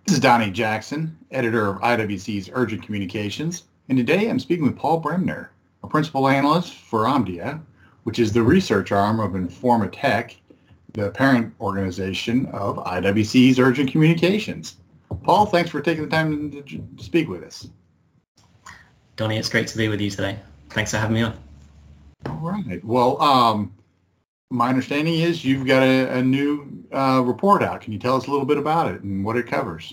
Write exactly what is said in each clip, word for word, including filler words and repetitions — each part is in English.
This is Donnie Jackson, editor of I W C's Urgent Communications, and today I'm speaking with Paul Bremner, a principal analyst for Omdia, which is the research arm of Informatech, the parent organization of I W C's Urgent Communications. Paul, thanks for taking the time to speak with us. Donnie, it's great to be with you today. Thanks for having me on. All right. Well, um, my understanding is you've got a, a new uh, report out. Can you tell us a little bit about it and what it covers?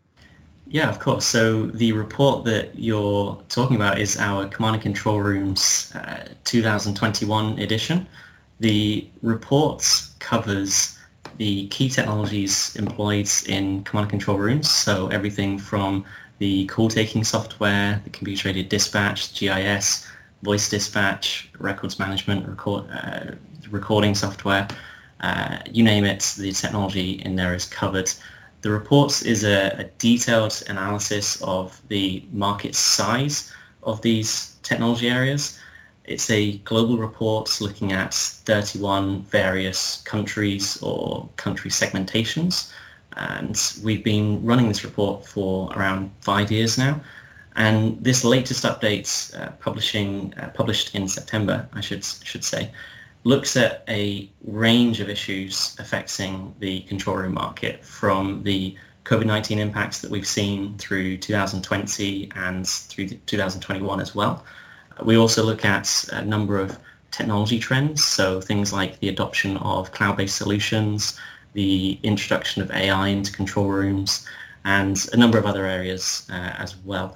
Yeah, of course. So the report that you're talking about is our Command and Control Room's uh, two thousand twenty-one edition. The report covers the key technologies employed in Command and Control Rooms, so everything from the call-taking software, the computer-aided dispatch, G I S, voice dispatch, records management, record, uh, recording software, uh, you name it, the technology in there is covered. The report is a, a detailed analysis of the market size of these technology areas. It's a global report looking at thirty-one various countries or country segmentations. And we've been running this report for around five years now. And this latest update, uh, publishing uh, published in September, I should should say, looks at a range of issues affecting the control room market, from the COVID nineteen impacts that we've seen through two thousand twenty and through two thousand twenty-one as well. We also look at a number of technology trends, so things like the adoption of cloud-based solutions, the introduction of A I into control rooms, and a number of other areas uh, as well.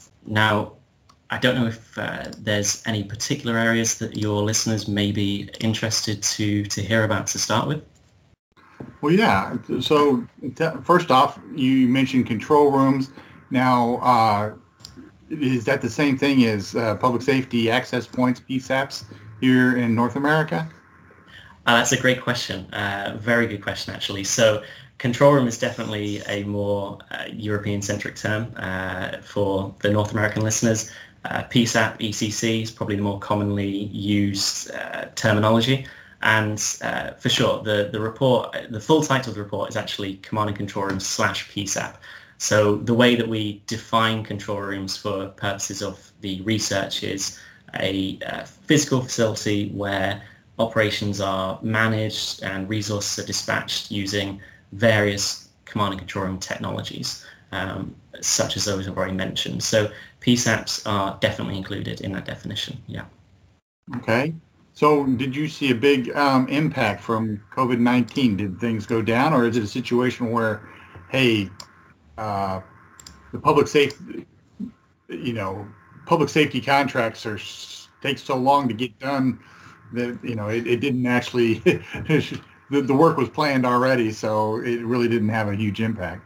Now, I don't know if uh, there's any particular areas that your listeners may be interested to, to hear about to start with. Well, yeah. So first off, you mentioned control rooms. Now, uh, is that the same thing as uh, public safety access points, P SAPs, here in North America? Uh, that's a great question. Uh, very good question, actually. So control room is definitely a more uh, European-centric term uh, for the North American listeners. Uh, P SAP, E C C is probably the more commonly used uh, terminology. And uh, for sure, the, the report, the full title of the report is actually Command and Control Room slash P SAP. So the way that we define control rooms for purposes of the research is a uh, physical facility where operations are managed and resources are dispatched using various command and control room technologies, um, such as those I've already mentioned. So P SAPs are definitely included in that definition, yeah. Okay. So did you see a big um, impact from COVID nineteen? Did things go down, or is it a situation where, hey, uh, the public safety, you know, public safety contracts are take so long to get done that, you know, it, it didn't actually, the, the work was planned already, so it really didn't have a huge impact?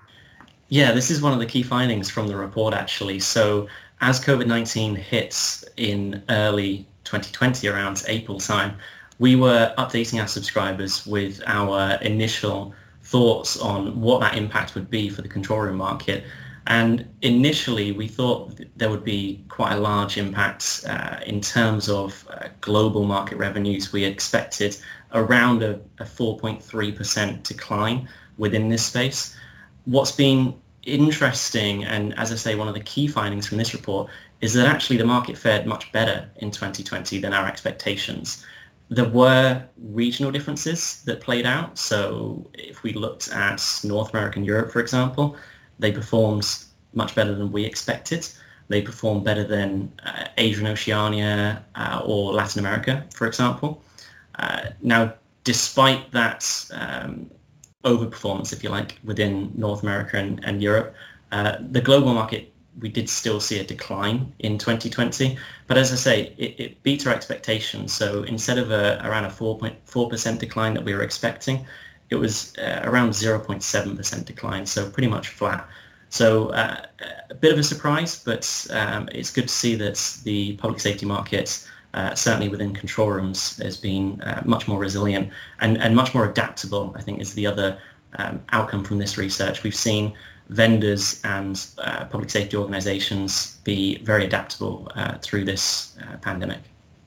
Yeah, this is one of the key findings from the report, actually. So as COVID nineteen hits in early twenty twenty, around April time, we were updating our subscribers with our initial thoughts on what that impact would be for the control room market. And initially, we thought there would be quite a large impact uh, in terms of uh, global market revenues. We expected around a, a four point three percent decline within this space. What's been interesting, and as I say, one of the key findings from this report, is that actually the market fared much better in twenty twenty than our expectations. There were regional differences that played out. So if we looked at North America and Europe, for example, they performed much better than we expected. They performed better than uh, Asia and Oceania uh, or Latin America, for example. Uh, now, despite that um, overperformance, if you like, within North America and, and Europe, uh, the global market, we did still see a decline in twenty twenty. But as I say, it, it beat our expectations. So instead of a, around a four point four percent decline that we were expecting, it was uh, around zero point seven percent decline, so pretty much flat. So uh, a bit of a surprise, but um, it's good to see that the public safety market, uh, certainly within control rooms, has been uh, much more resilient and, and much more adaptable, I think, is the other um, outcome from this research. We've seen vendors and uh, public safety organizations be very adaptable uh, through this uh, pandemic.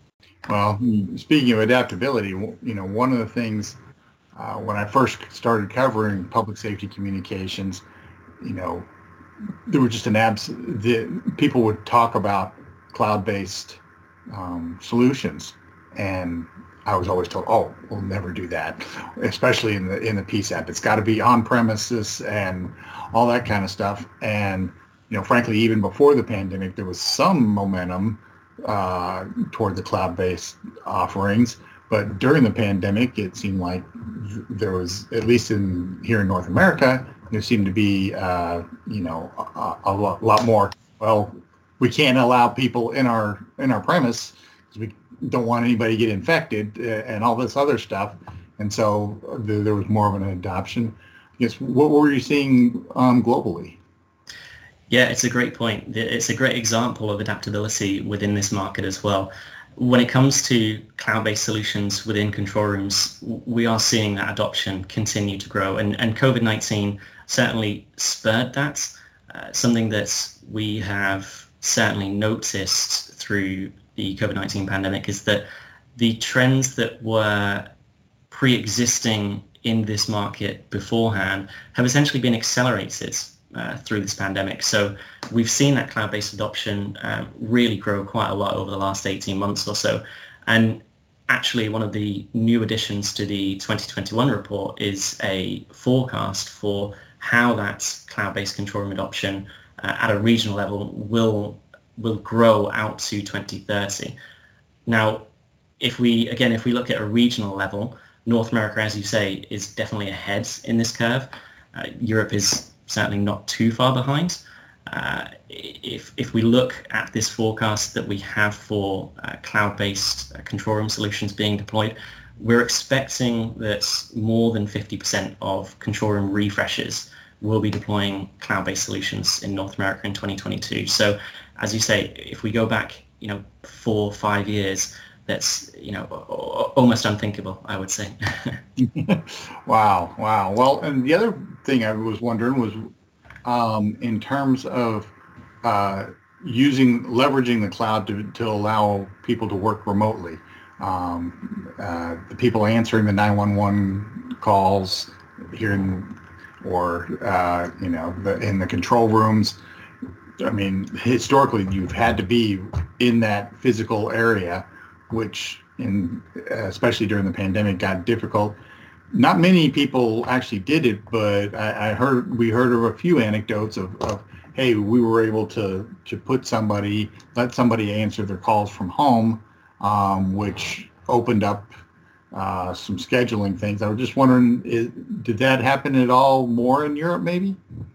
Well, speaking of adaptability, you know, one of the things uh, when I first started covering public safety communications, you know, there was just an abs. The people would talk about cloud-based um, solutions, and I was always told, "Oh, we'll never do that," especially in the in the P SAP. It's got to be on premises and all that kind of stuff. And you know, frankly, even before the pandemic, there was some momentum uh, toward the cloud-based offerings. But during the pandemic, it seemed like there was, at least in here in North America, there seemed to be, uh, you know, a, a lot, lot more. Well, we can't allow people in our in our premise because we don't want anybody to get infected uh, and all this other stuff. And so th- there was more of an adoption. I guess, what were you seeing um, globally? Yeah, it's a great point. It's a great example of adaptability within this market as well. When it comes to cloud-based solutions within control rooms, we are seeing that adoption continue to grow, and, and COVID nineteen certainly spurred that. Uh, something that we have certainly noticed through the COVID nineteen pandemic is that the trends that were pre-existing in this market beforehand have essentially been accelerated Uh, through this pandemic. So we've seen that cloud-based adoption uh, really grow quite a lot over the last eighteen months or so. And actually, one of the new additions to the twenty twenty-one report is a forecast for how that cloud-based control room adoption uh, at a regional level will will grow out to twenty thirty. Now, if we again, if we look at a regional level, North America, as you say, is definitely ahead in this curve. Uh, Europe is certainly not too far behind. Uh, if if we look at this forecast that we have for uh, cloud-based uh, control room solutions being deployed, we're expecting that more than fifty percent of control room refreshes will be deploying cloud-based solutions in North America in twenty twenty-two. So, as you say, if we go back, you know, four or five years, that's, you know, almost unthinkable, I would say. Wow, wow. Well, and the other thing I was wondering was, um, in terms of uh, using, leveraging the cloud to, to allow people to work remotely. Um, uh, the people answering the nine one one calls here in, or, uh, you know, the, in the control rooms. I mean, historically, you've had to be in that physical area, which, in especially during the pandemic, got difficult. Not many people actually did it, but I, I heard we heard of a few anecdotes of, of, hey, we were able to to put somebody, let somebody answer their calls from home, um, which opened up uh, some scheduling things. I was just wondering, is, did that happen at all more in Europe, maybe?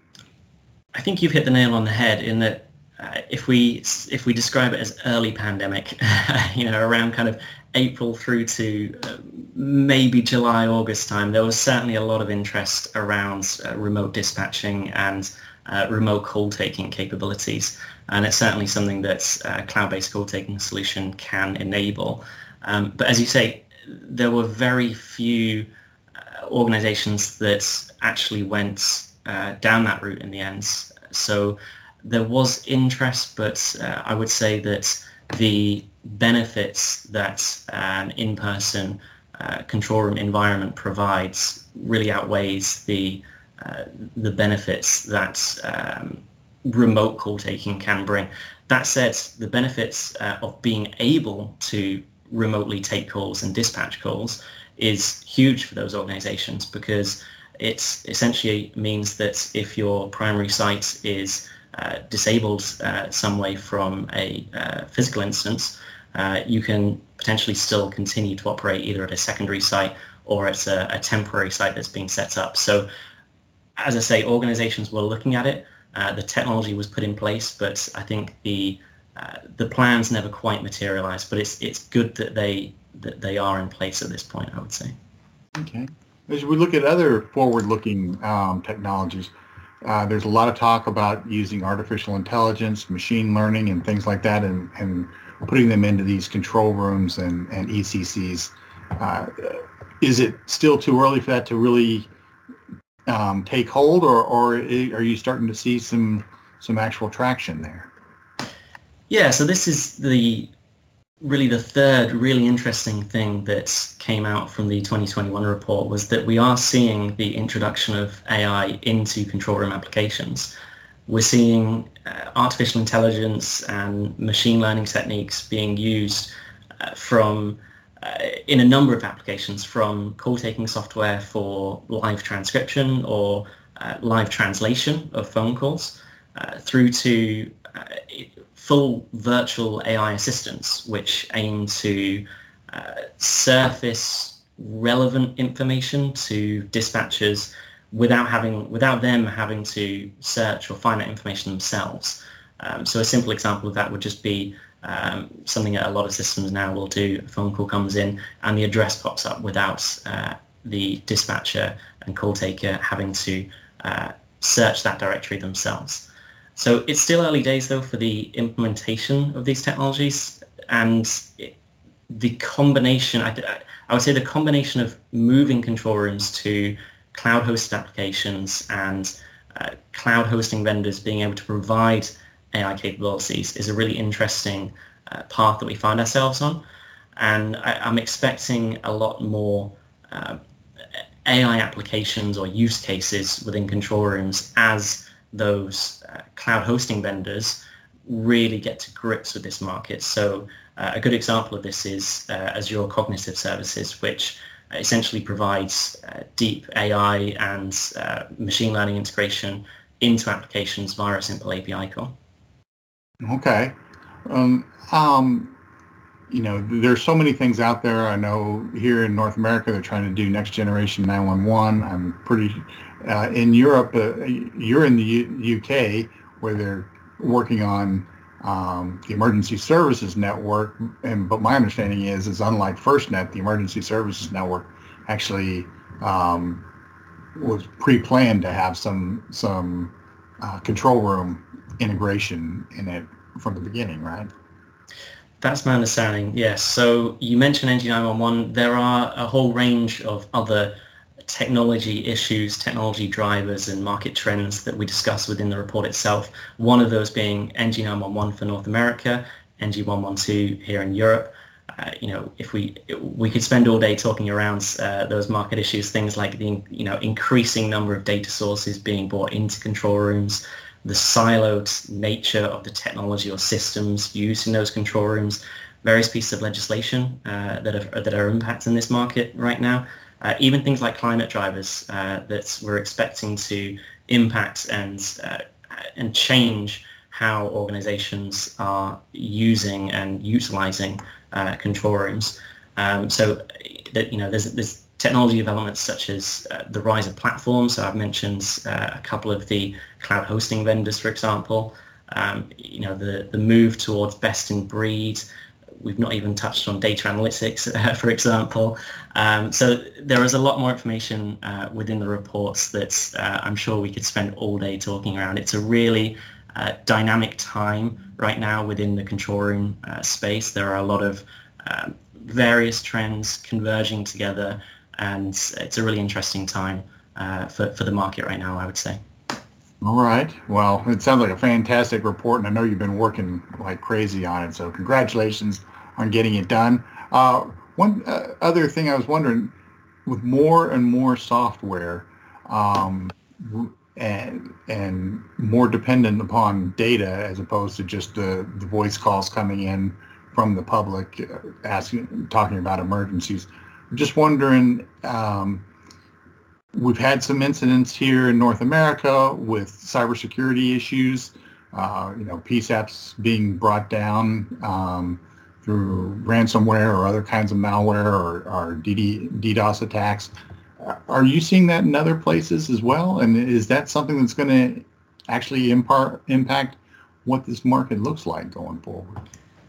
I think you've hit the nail on the head in that. Uh, if we if we describe it as early pandemic, you know, around kind of April through to uh, maybe July, August time, there was certainly a lot of interest around uh, remote dispatching and uh, remote call taking capabilities, and it's certainly something that uh, cloud-based call taking solution can enable. Um, but as you say, there were very few uh, organizations that actually went uh, down that route in the end. So there was interest, but uh, I would say that the benefits that an in-person uh, control room environment provides really outweighs the uh, the benefits that um, remote call taking can bring. That said, the benefits uh, of being able to remotely take calls and dispatch calls is huge for those organizations, because it essentially means that if your primary site is Uh, disabled uh, some way from a uh, physical instance, uh, you can potentially still continue to operate either at a secondary site or at a, a temporary site that's being set up. So, as I say, organizations were looking at it. Uh, the technology was put in place, but I think the uh, the plans never quite materialized. But it's it's good that they that they are in place at this point, I would say. Okay. As we look at other forward-looking um, technologies, Uh, there's a lot of talk about using artificial intelligence, machine learning, and things like that, and, and putting them into these control rooms and, and E C Cs. Uh, is it still too early for that to really um, take hold, or, or are you starting to see some some actual traction there? Yeah, so this is the really the third really interesting thing that came out from the twenty twenty-one report was that we are seeing the introduction of A I into control room applications. We're seeing uh, artificial intelligence and machine learning techniques being used uh, from uh, in a number of applications, from call taking software for live transcription or uh, live translation of phone calls, uh, through to uh, full virtual A I assistants, which aim to uh, surface relevant information to dispatchers without having, without them having to search or find that information themselves. Um, so a simple example of that would just be um, something that a lot of systems now will do. A phone call comes in and the address pops up without uh, the dispatcher and call taker having to uh, search that directory themselves. So it's still early days, though, for the implementation of these technologies, and it, the combination, I, I would say the combination of moving control rooms to cloud-hosted applications and uh, cloud hosting vendors being able to provide A I capabilities is a really interesting uh, path that we find ourselves on. And I, I'm expecting a lot more uh, A I applications or use cases within control rooms as those uh, cloud hosting vendors really get to grips with this market. So uh, a good example of this is uh, Azure Cognitive Services, which essentially provides uh, deep A I and uh, machine learning integration into applications via a simple A P I call. Okay. Um, um, you know, there's so many things out there. I know here in North America, they're trying to do next generation nine one one. I'm pretty, uh, in Europe, uh, you're in the U- UK where they're working on um, the emergency services network. And, but my understanding is, is unlike FirstNet, the emergency services network actually um, was pre-planned to have some, some uh, control room integration in it from the beginning, right? That's my understanding, yes. So you mentioned N G nine one one. There are a whole range of other technology issues, technology drivers and market trends that we discuss within the report itself. One of those being N G nine one one for North America, N G one twelve here in Europe. Uh, you know, if we we could spend all day talking around uh, those market issues, things like the you know increasing number of data sources being brought into control rooms, the siloed nature of the technology or systems used in those control rooms, various pieces of legislation uh, that are that are impacting this market right now, uh, even things like climate drivers uh, that we're expecting to impact and uh, and change how organizations are using and utilizing uh, control rooms. Um, so that you know, there's there's technology developments such as uh, the rise of platforms. So I've mentioned uh, a couple of the cloud hosting vendors, for example. Um, you know, the, the move towards best in breed. We've not even touched on data analytics, uh, for example. Um, so there is a lot more information uh, within the reports that uh, I'm sure we could spend all day talking around. It's a really uh, dynamic time right now within the control room uh, space. There are a lot of uh, various trends converging together, and it's a really interesting time uh, for, for the market right now, I would say. All right. Well, it sounds like a fantastic report, and I know you've been working like crazy on it, so congratulations on getting it done. Uh, one uh, other thing I was wondering, with more and more software um, and, and more dependent upon data as opposed to just the, the voice calls coming in from the public uh, asking, talking about emergencies, I'm just wondering, um, we've had some incidents here in North America with cybersecurity issues, uh, you know, P SAPs being brought down um, through ransomware or other kinds of malware or, or DDoS attacks. Are you seeing that in other places as well? And is that something that's going to actually impart, impact what this market looks like going forward?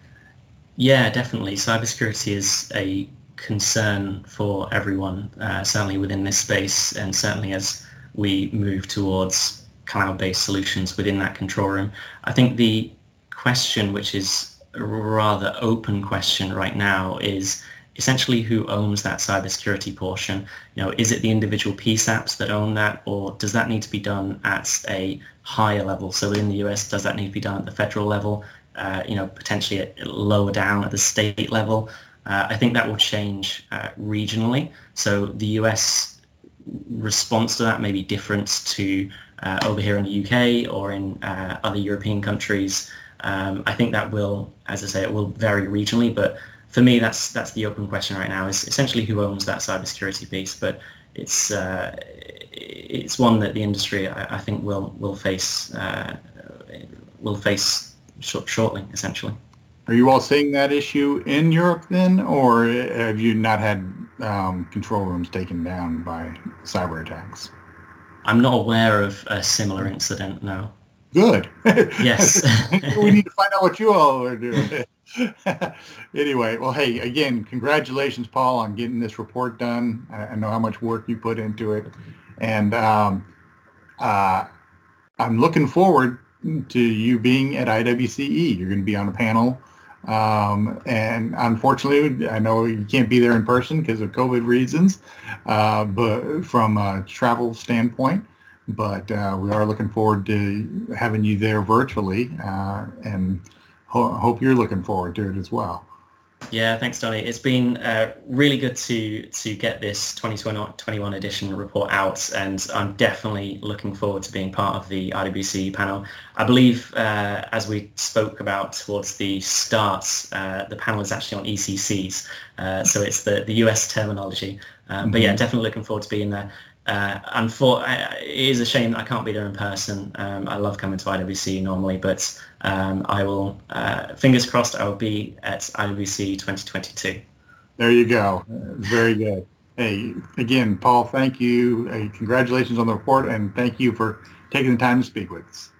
Yeah, definitely. Cybersecurity is a concern for everyone, uh, certainly within this space, and certainly as we move towards cloud-based solutions within that control room. I think the question, which is a rather open question right now, is essentially who owns that cybersecurity portion. You know, is it the individual P SAPs that own that, or does that need to be done at a higher level? So in the U S, does that need to be done at the federal level? uh, you know, potentially at, lower down at the state level. Uh, I think that will change uh, regionally. So the U S response to that may be different to uh, over here in the U K or in uh, other European countries. Um, I think that will, as I say, it will vary regionally. But for me, that's that's the open question right now: is essentially who owns that cybersecurity piece. But it's uh, it's one that the industry, I, I think, will will face uh, will face short, shortly, essentially. Are you all seeing that issue in Europe then, or have you not had um, control rooms taken down by cyber attacks? I'm not aware of a similar incident, no. Good. Yes. We need to find out what you all are doing. Anyway, well, hey, again, congratulations, Paul, on getting this report done. I, I know how much work you put into it. And um, uh, I'm looking forward to you being at I W C E. You're going to be on a panel. Um, and unfortunately, I know you can't be there in person because of COVID reasons, uh, but from a travel standpoint, but uh, we are looking forward to having you there virtually, uh, and ho- hope you're looking forward to it as well. Yeah, thanks, Donnie. It's been uh, really good to to get this twenty twenty-one edition report out, and I'm definitely looking forward to being part of the I W C panel. I believe, uh, as we spoke about towards the start, uh, the panel is actually on E C Cs, uh, so it's the, the U S terminology. Um, mm-hmm. But yeah, definitely looking forward to being there. Uh, and for, uh, it is a shame that I can't be there in person. Um, I love coming to I W C normally, but um, I will, uh, fingers crossed, I will be at I W C twenty twenty-two. There you go. Uh, very good. Hey, again, Paul, thank you. Hey, congratulations on the report, and thank you for taking the time to speak with us.